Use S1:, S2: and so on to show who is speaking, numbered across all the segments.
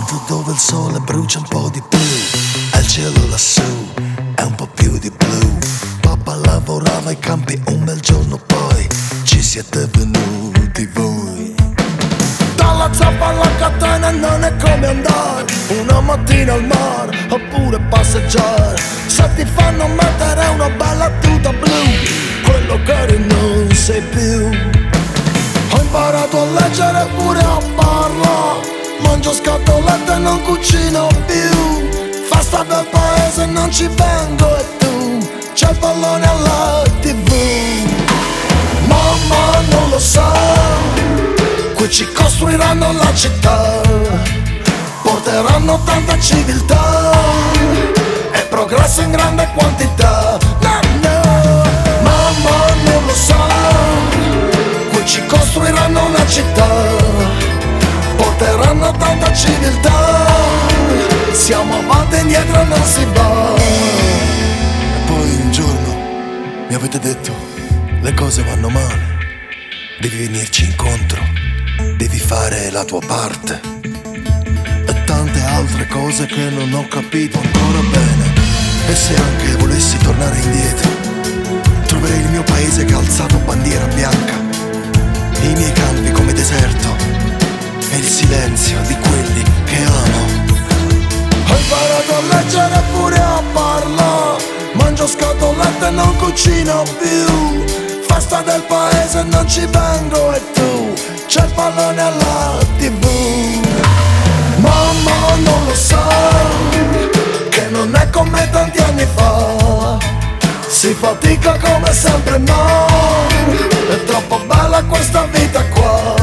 S1: nord dove il sole brucia un po' di più e il cielo lassù è un po' più di blu. Papà lavorava ai campi, un bel giorno poi ci siete venuti voi. Dalla zappa alla catena non è come andare una mattina al mare oppure passeggiare. Se ti fanno mettere una bella tuta blu, quello che eri non sei più. Ho imparato a leggere pure a parlare, mangio scatolette e non cucino più. Festa del paese non ci vengo e tu c'è il pallone alla TV. Mamma non lo sa, qui ci costruiranno la città, porteranno tanta civiltà e progresso in grande quantità. No, no. Mamma non lo sa, qui ci costruiranno la città, porteranno tanta civiltà, siamo avanti e indietro non si va. E poi un giorno mi avete detto le cose vanno male, devi venirci incontro, devi fare la tua parte e tante altre cose che non ho capito ancora bene. E se anche volessi tornare indietro, troverei il mio paese che ha alzato bandiera bianca, e i miei campi come deserto e il silenzio di quelli che amo. Ho imparato a leggere pure a parlare, mangio scatolette e non cucino più. Festa del paese non ci vengo e tu c'è il pallone alla TV. Mamma non lo sa, che non è come tanti anni fa, si fatica come sempre ma è troppo bella questa vita qua.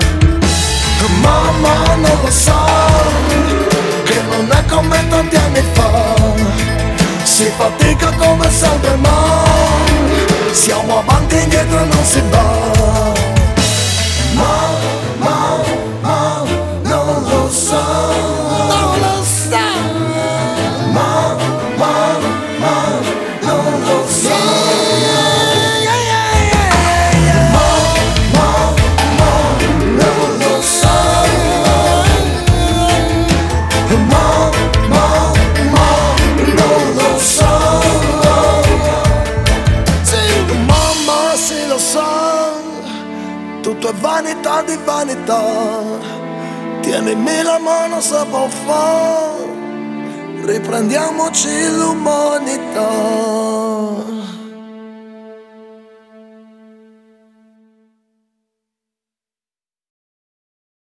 S1: Mamma non lo sa, che non è come tanti anni fa, si fatica come sempre ma siamo avanti e indietro non si va. Ma non lo sa, non lo sa. Ma non lo sa. Non lo sa. Non lo sa. Sì, mamma sì lo sa, tutto è vanità di vanità, tienimi la mano se può fare, riprendiamoci l'umanità.